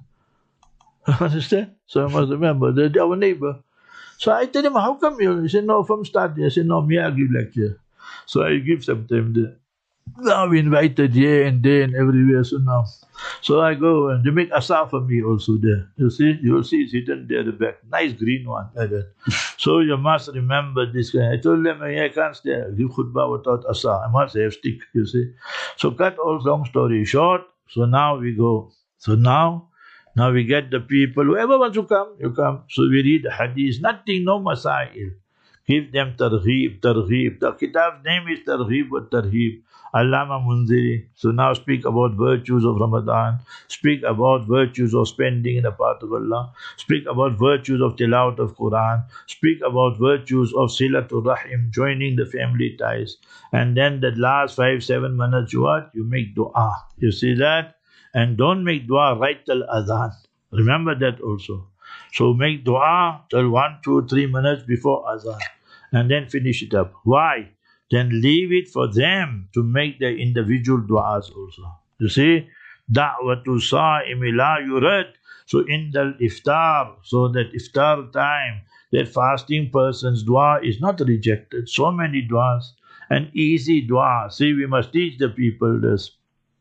Understand? So I must remember, they're our neighbor. So I tell him, how come you? He said, no, from start. I said, no, me, I give lecture. So I give sometime there. Now we invited here and there and everywhere, so now. So I go and they make asa for me also there. You see, you will see it's hidden there at the back. Nice green one, like that. So you must remember this guy. I told them, I can't stay, give khutbah without asa. I must have stick, you see. So cut all long story short. So now we go. So now, now we get the people, whoever wants to come, you come. So we read the hadith, nothing, no masail. Give them targheeb, targheeb. The kitab's name is Targheeb wa Tarheeb. Allama Munziri. So now speak about virtues of Ramadan. Speak about virtues of spending in the path of Allah. Speak about virtues of tilawat of Quran. Speak about virtues of silatul rahim, joining the family ties. And then the last five, seven minutes, you what? You make dua. You see that? And don't make dua right till adhan. Remember that also. So make dua till one, two, three minutes before azan. And then finish it up. Why? Then leave it for them to make their individual du'as also. You see? Da'watu sa'imi la yurad. So in the iftar, so that iftar time, that fasting person's dua is not rejected. So many du'as. An easy dua. See, we must teach the people this.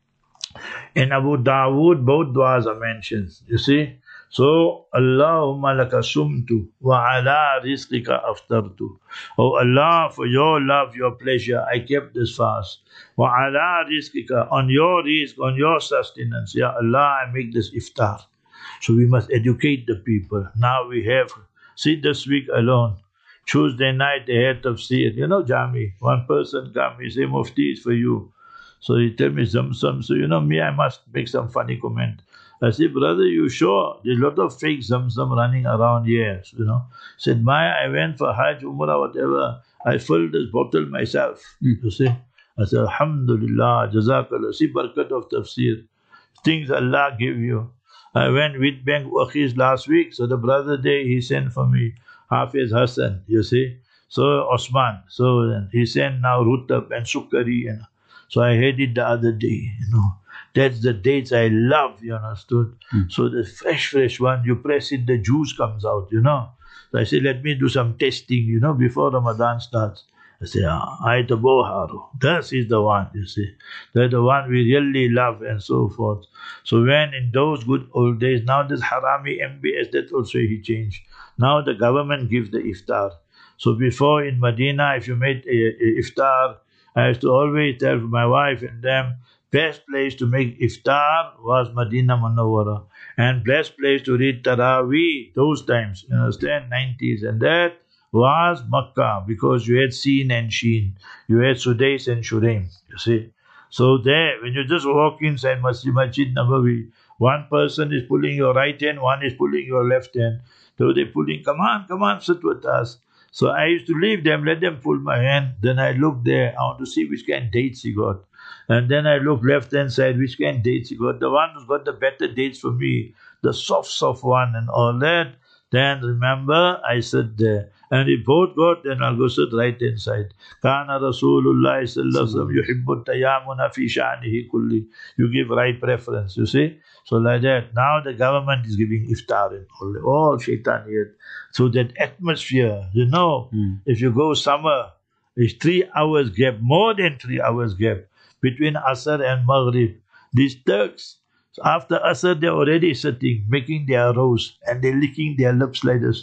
In Abu Dawood, both du'as are mentioned. You see? So, Allahumma laka sumtu wa ala rizqika aftartu. Oh Allah, for your love, your pleasure, I kept this fast. Wa ala rizqika, on your rizq, on your sustenance. Ya Allah, I make this iftar. So we must educate the people. Now we have, see this week alone, Tuesday night they had tafsir. You know, Jami, one person come, he say, Mufti is for you. So he tell me some, some, so you know me, I must make some funny comment. I said, brother, you sure? There's a lot of fake Zamzam running around here, you know. Said, Maya, I went for Hajj, Umrah, whatever. I filled this bottle myself, mm. you see. I said, Alhamdulillah, Jazakallah. See, barakat of tafsir. Things Allah give you. I went with Bank Waqis last week, so the brother there, he sent for me Hafiz Hassan, you see. So Osman, so he sent now Rutab and Sukari, you know. So I had it the other day, you know. That's the dates I love, you understood? Mm. So the fresh, fresh one, you press it, the juice comes out, you know. So I say, let me do some testing, you know, before Ramadan starts. I say, ah, Ayat Boharu. That is the one, you see. That's the one we really love and so forth. So when in those good old days, now this Harami M B S, that also he changed. Now the government gives the iftar. So before in Medina, if you made a, a iftar, I used to always tell my wife and them, best place to make iftar was Medina Munawwara. And best place to read Taraweeh those times, you understand, nineties. And that was Makkah, because you had Seen and Sheen. You had Sudais and Shuraim, you see. So there, when you just walk inside Masjid, Masjid Nabawi, one person is pulling your right hand, one is pulling your left hand. So they're pulling, come on, come on, sit with us. So I used to leave them, let them pull my hand. Then I look there, I want to see which kind of dates he got. And then I look left hand side, which kind of dates he got. The one who's got the better dates for me, the soft, soft one and all that. Then remember, I sit there. And if both got, then I'll go sit right inside. Kana Rasulullah sallallahu alaihi wasallam yuhibbu tayammuna fi sha'nihi kulli. You give right preference, you see. So like that. Now the government is giving iftar and all, all shaitaniyat. So that atmosphere, you know, mm. if you go summer, it's three hours gap, more than three hours gap between Asr and Maghrib. These Turks, so after Asr, they're already sitting, making their rows, and they're licking their lips like this.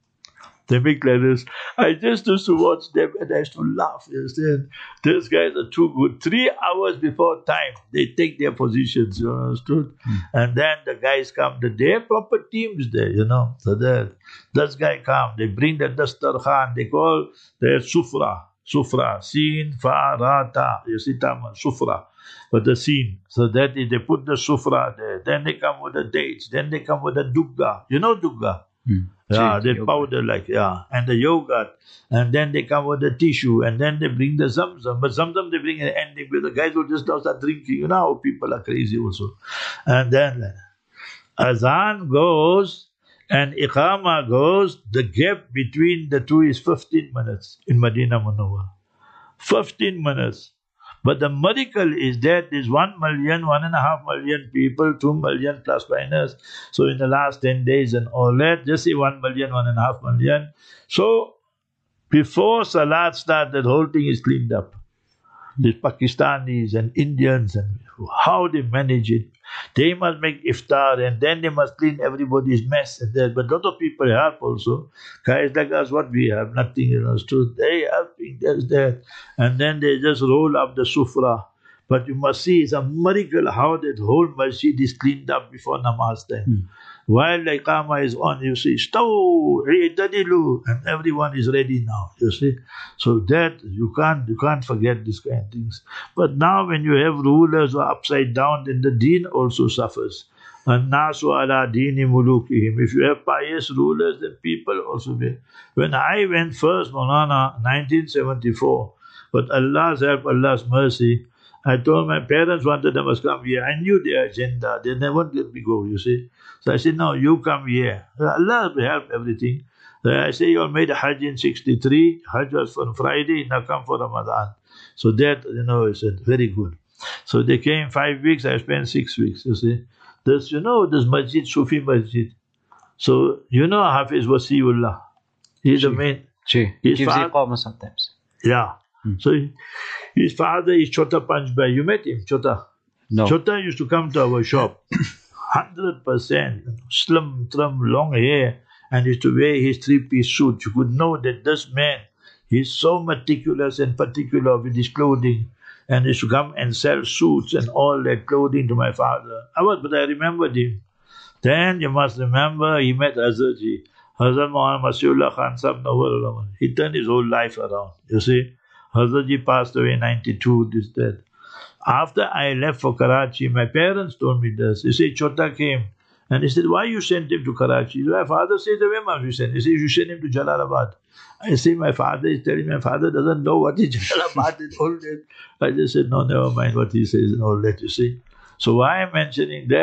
They make like this. I just used to watch them and I used to laugh. You understand? These guys are too good. Three hours before time, they take their positions, you understood? Mm. And then the guys come. They have proper teams there, you know. So that this guy come, they bring the Dastarkhan, they call their Sufra. Sufra. Sin, Fa, Ra, Ta. You see, Tamil, Sufra. But the scene. So that is, they put the Sufra there. Then they come with the dates. Then they come with the Dugga. You know Dugga? Mm. Yeah, they powder like, yeah, and the yogurt, and then they come with the tissue, and then they bring the zamzam. But zamzam they bring an ending with the guys who just now start drinking. You know how people are crazy also. And then azan goes and iqama goes. The gap between the two is fifteen minutes in Medina Munawwara. fifteen minutes. But the miracle is that there's one million, one and a half million people, two million plus minus. So in the last ten days and all that, just say one million, one and a half million. So before Salat starts, that whole thing is cleaned up. These Pakistanis and Indians and how they manage it. They must make iftar and then they must clean everybody's mess and that. But a lot of people help also. Guys like us, what we have, nothing, you know. So they helping, there's that. And then they just roll up the sufra. But you must see, it's a miracle how that whole masjid is cleaned up before namaz time. Hmm. While the iqamah is on, you see, Staw, Idadilu, and everyone is ready now, you see. So that, you can't, you can't forget these kind of things. But now when you have rulers who are upside down, then the deen also suffers. And nasu ala dini mulukihim. If you have pious rulers, then people also will. When I went first, Maulana, nineteen seventy-four, but Allah's help, Allah's mercy, I told my parents wanted them to come here. I knew their agenda. They never let me go, you see. So I said, no, you come here. Allah will help everything. So I say, you all made a Hajj in sixty-three. Hajj was on Friday. Now come for Ramadan. So that, you know, I said, very good. So they came five weeks. I spent six weeks, you see. This, you know, this masjid, Sufi masjid. So, you know Hafiz Wasiullah. He's the main.
He gives iqamah sometimes.
Yeah. Hmm. So his father is Chota Panchbhai. You met him, Chota?
No.
Chota used to come to our shop. Hundred percent slim, trim, long hair, and used to wear his three-piece suit. You could know that this man, he's so meticulous and particular with his clothing, and he used to come and sell suits and all that clothing to my father. I was, but I remembered him. Then you must remember he met Hazratji, Hazrat Muhammad Wasiullah Khan Sahib Nawar. He turned his whole life around. You see, Hazratji passed away in ninety-two. This that. After I left for Karachi, my parents told me this. They said, Chota came. And he said, why you sent him to Karachi? My father said, where must you send him? He said, you send him to Jalalabad. I say, my father is telling me, my father doesn't know what is Jalalabad and all that. I just said, no, never mind what he says and all that, you see. So why I'm mentioning that?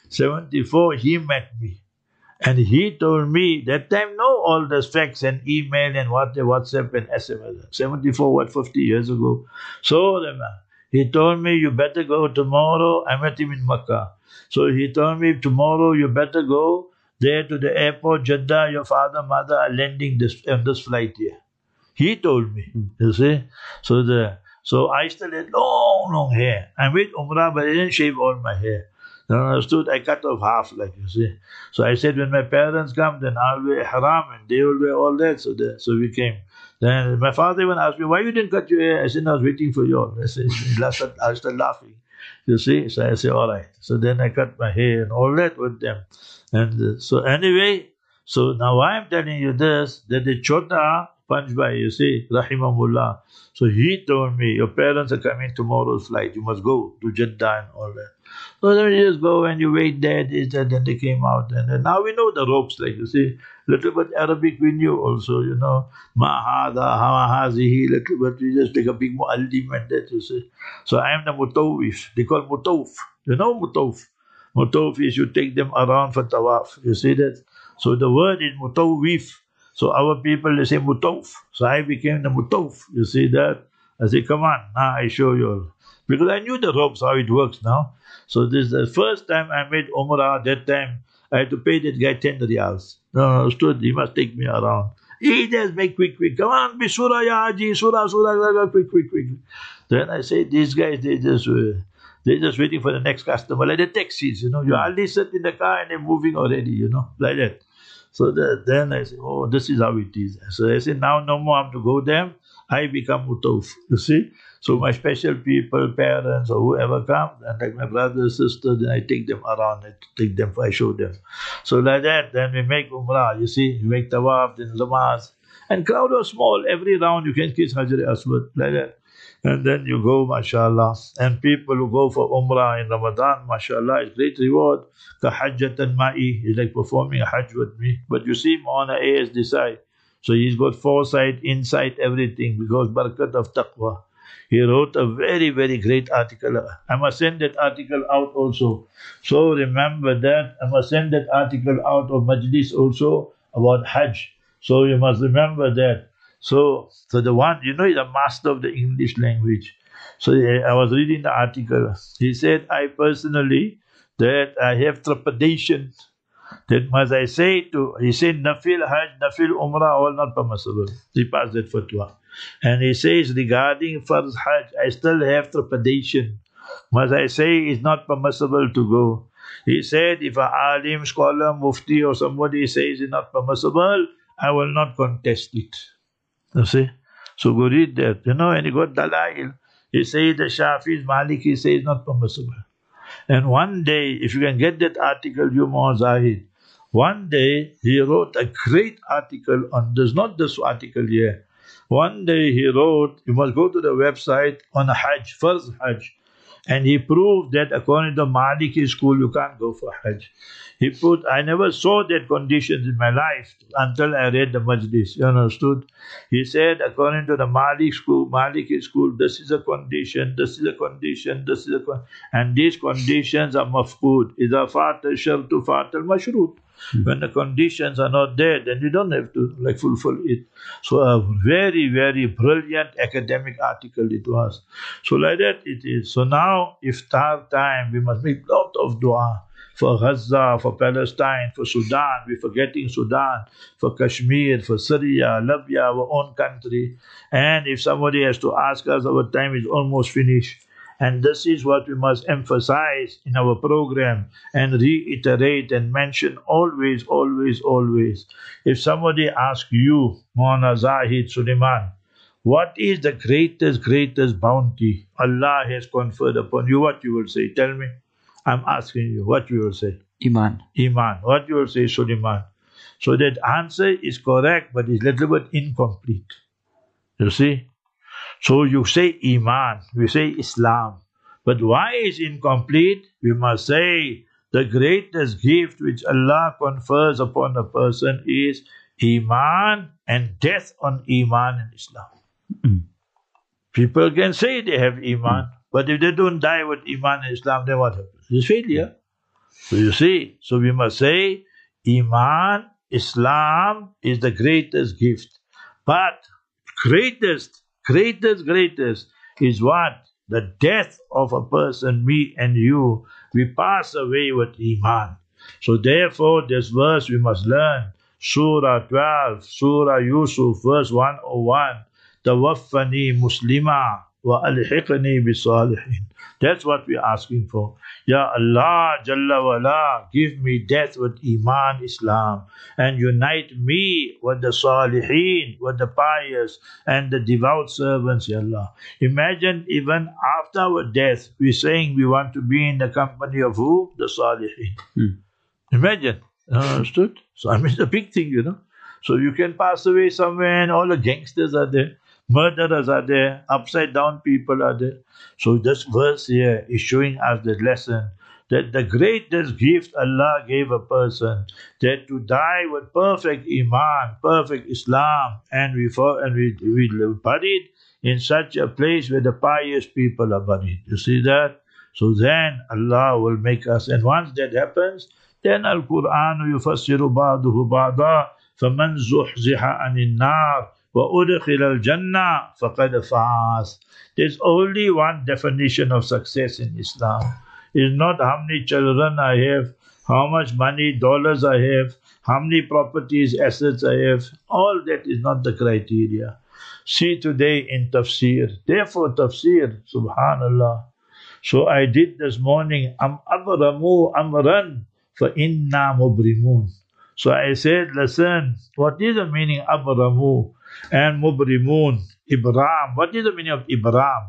seventy-four, he met me. And he told me, that time, no, all the fax and email and what, WhatsApp and S M S. seventy-four, what, fifty years ago. So, he told me, you better go tomorrow. I met him in Makkah. So he told me, tomorrow you better go there to the airport, Jeddah. Your father, mother are landing this on this flight here. He told me, mm. you see. So the so I still had long, long hair. I made Umrah, but I didn't shave all my hair. You understood? I cut off half, like you see. So I said, when my parents come, then I'll wear ihram and they will wear all that. So the, so we came. Then my father even asked me, why you didn't cut your hair? I said, I was waiting for you all. I said, I started laughing. You see? So I said, all right. So then I cut my hair and all that with them. And uh, so anyway, so now why I'm telling you this, that the Chota Panjbai, you see, Rahimahullah. So he told me, your parents are coming tomorrow's flight. You must go to Jeddah and all that. So then you just go and you wait there, this, that, then they came out. And then now we know the ropes, like you see. Little bit Arabic we knew also, you know. Mahada, Hamahazihi, little bit, we just take a big mu'allim and that, you see. So I am the Mutawif. They call Mutawf. You know Mutawf? Mutawf is you take them around for tawaf. You see that? So the word is Mutawif. So our people, they say Mutawf. So I became the Mutawf. You see that? I say, come on, now I show you all. Because I knew the ropes, how it works now. So this is the first time I made Umrah. That time I had to pay that guy ten riyals. No, no, stood. He must take me around. He just make quick, quick. Come on, be surah ya haji, surah, surah, quick, quick, quick. Then I say, these guys, they just, uh, they're just waiting for the next customer, like the taxis, you know. You hardly sit in the car and they're moving already, you know, like that. So the, then I say, oh, this is how it is. So I say, now no more I have to go there. I become Mutawf, you see. So my special people, parents or whoever come, and like my brother, sister, then I take them around, I take them, I show them. So like that, then we make Umrah, you see, we make Tawaf, then Lamaz. And crowd was small, every round you can kiss Hajar Aswad, like that. And then you go, mashallah. And people who go for Umrah in Ramadan, mashallah, it's great reward. Ka hajjatan ma'i, is like performing a hajj with me. But you see, Maulana A S Desai. So he's got foresight, insight, everything, because barakat of taqwa. He wrote a very, very great article. I must send that article out also. So remember that. I must send that article out of Majlis also about Hajj. So you must remember that. So, so the one, you know, he's a master of the English language. So I was reading the article. He said, I personally, that I have trepidation. That must I say to, he said, Nafil Hajj, Nafil Umrah, all not permissible. He passed that fatwa. And he says, regarding Farz Hajj, I still have trepidation. Must I say, it's not permissible to go. He said, if an alim, scholar, mufti or somebody says it's not permissible, I will not contest it. You see? So go read that. You know, and he got Dalail. He says the Shafi's, Maliki say it's not permissible. And one day, if you can get that article, you more Zahid. One day, he wrote a great article on this, not this article here. One day he wrote, you must go to the website on Hajj, Farz Hajj. And he proved that according to Maliki school, you can't go for Hajj. He put, I never saw that conditions in my life until I read the Majlis. You understood? He said, according to the Malik school, Maliki school, this is a condition, this is a condition, this is a condition. And these conditions are mafqood. Idha fatal shartu fatal mashrut. Hmm. When the conditions are not there, then you don't have to like fulfill it. So a very, very brilliant academic article it was. So like that it is. So now, iftar time, we must make lot of dua. For Gaza, for Palestine, for Sudan, we're forgetting Sudan, for Kashmir, for Syria, Libya, our own country. And if somebody has to ask us, our time is almost finished. And this is what we must emphasize in our program and reiterate and mention always, always, always. If somebody asks you, Maulana Zahid Suleiman, what is the greatest, greatest bounty Allah has conferred upon you? What you will say? Tell me. I'm asking you, what you will say?
Iman.
Iman. What you will say, Suleiman? So that answer is correct, but it's a little bit incomplete. You see? So you say Iman, we say Islam. But why is incomplete? We must say the greatest gift which Allah confers upon a person is Iman and death on Iman and Islam. Mm. People can say they have Iman, mm. but if they don't die with Iman and Islam, then what happens? It's failure. So you see, so we must say, Iman, Islam is the greatest gift. But greatest, greatest, greatest is what? The death of a person, me and you. We pass away with Iman. So therefore, this verse we must learn. Surah twelve, Surah Yusuf, verse one oh one. Tawaffani Muslima wa alhiqni bisalihin. That's what we're asking for. Ya Allah, Jalla wala, give me death with Iman, Islam, and unite me with the Salihin, with the pious and the devout servants, Ya Allah. Imagine even after our death, we're saying we want to be in the company of who? The Salihin. Hmm. Imagine. Understood? So I mean, it's a big thing, you know. So you can pass away somewhere and all the gangsters are there. Murderers are there, upside down people are there. So this verse here is showing us the lesson that the greatest gift Allah gave a person, that to die with perfect Iman, perfect Islam, and we and we we live buried in such a place where the pious people are buried. You see that? So then Allah will make us, and once that happens, then Al-Quran yufassiru ba'duhu ba'da, فَمَنْ زُحْزِحَ عَنِ النَّارِ وَأُدْخِلَ الْجَنَّةِ فَقَدْ فَازَ. There's only one definition of success in Islam. It's not how many children I have, how much money, dollars I have, how many properties, assets I have. All that is not the criteria. See today in tafsir. Therefore tafsir, subhanallah. So I did this morning, Am abramu amran fa inna mubrimun. So I said, listen, what is the meaning abramu and mubrimun? Ibram. What is the meaning of Ibram?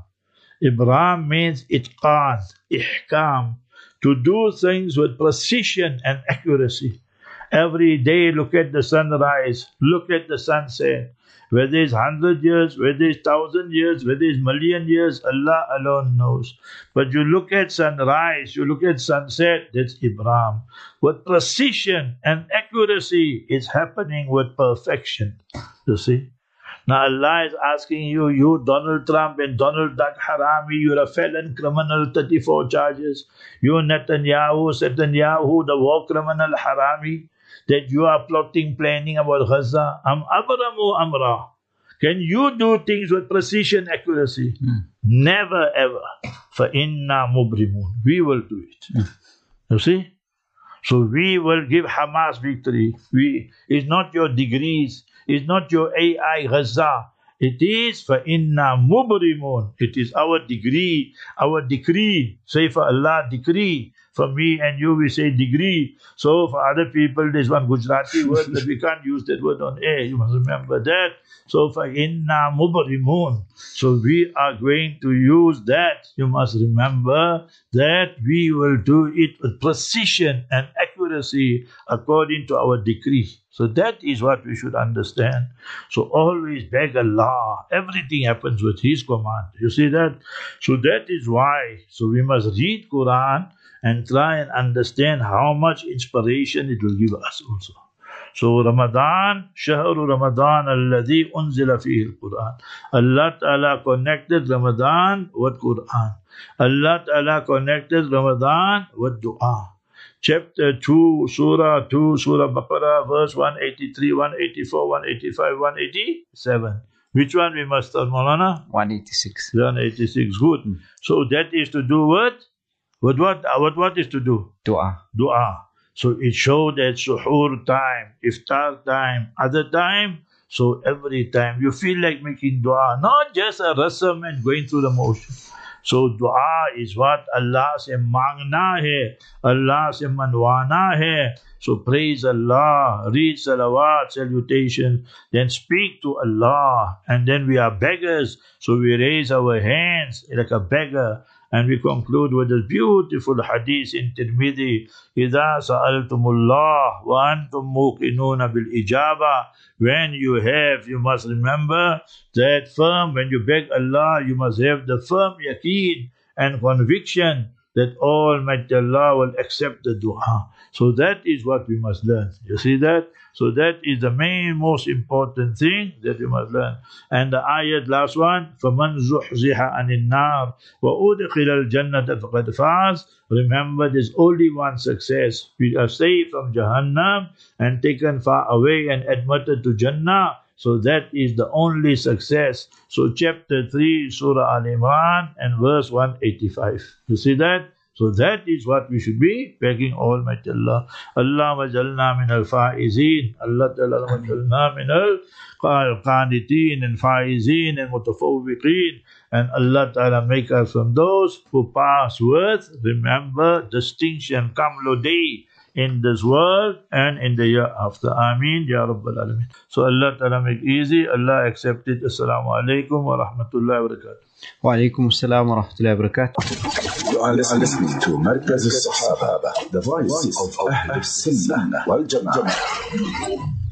Ibram means itqan, ihkam, to do things with precision and accuracy. Every day look at the sunrise, look at the sunset. Whether it's hundred years, whether it's thousand years, whether it's million years, Allah alone knows. But you look at sunrise, you look at sunset, that's Ibram. With precision and accuracy, it's happening with perfection. You see? Now Allah is asking you, you Donald Trump and Donald Duck Harami, you're a felon criminal, thirty-four charges. You Netanyahu, Netanyahu, the war criminal Harami, that you are plotting, planning about Gaza. Am abramu amra. Can you do things with precision, accuracy? Hmm. Never ever. Fa inna mubrimun. We will do it. Hmm. You see? So we will give Hamas victory. We, it's not your degrees. It's not your A I Gaza. It is for inna mubrimun. It is our degree, our decree. Say for Allah, decree. For me and you, we say degree. So for other people, there's one Gujarati word that we can't use that word on air. You must remember that. So for inna mubrimun. So we are going to use that. You must remember that we will do it with precision and accuracy according to our decree. So that is what we should understand. So always beg Allah. Everything happens with His command. You see that? So that is why. So we must read Quran and try and understand how much inspiration it will give us also. So Ramadan, Shahru Ramadan alladhi unzila fihi al-Quran. Allah Ta'ala connected Ramadan with Quran. Allah Ta'ala connected Ramadan with dua. Chapter two, Surah two, Surah Baqarah, verse one eighty-three, one eighty-four, one eighty-five, one eighty-seven. Which one we must start, Maulana?
one eighty-six.
one eighty-six, good. Hmm. So that is to do with? With what? What, what is to do?
Dua.
Dua. So it showed that suhoor time, iftar time, other time. So every time you feel like making dua, not just a rasam and going through the motion. So dua is what Allah se mangna hai, Allah se manwana hai. So praise Allah, read salawat, salutation, then speak to Allah. And then we are beggars, so we raise our hands like a beggar. And we conclude with this beautiful hadith in Tirmidhi. إِذَا سَأَلْتُمُ اللَّهِ وَأَنْتُمْ مُوقِنُونَ بِالْإِجَابَةِ. When you have, you must remember that firm, when you beg Allah, you must have the firm yaqeen and conviction that Almighty Allah will accept the dua. So that is what we must learn. You see that? So that is the main, most important thing that we must learn. And the ayat, last one, فَمَنْ زُحْزِحَ عَنِ النَّارِ وَأُدْخِلَ الْجَنَّةَ فَقَدْ فَازَ. Remember, there's only one success. We are saved from Jahannam and taken far away and admitted to Jannah. So that is the only success. So chapter three, Surah Al-Imran and verse one eighty-five. You see that? So that is what we should be begging Almighty Allah. Allah wajalna min al-faizeen. Allah ta'ala wajalna min al-qaniteen and faizeen and mutafawwiqeen. And Allah ta'ala make us from those who pass with, remember, distinction, kamlo day in this world and in the year after. Ameen, Ya Rabbal Alameen. So Allah ta'ala make easy. Allah accept it. Assalamu alaikum wa rahmatullahi wa barakatuh.
Wa alaikum assalam wa rahmatullahi wa barakatuh.
You are listening to Markaz al-Sahaba, the voice of Ahl al-Sunnah wal Jama'ah.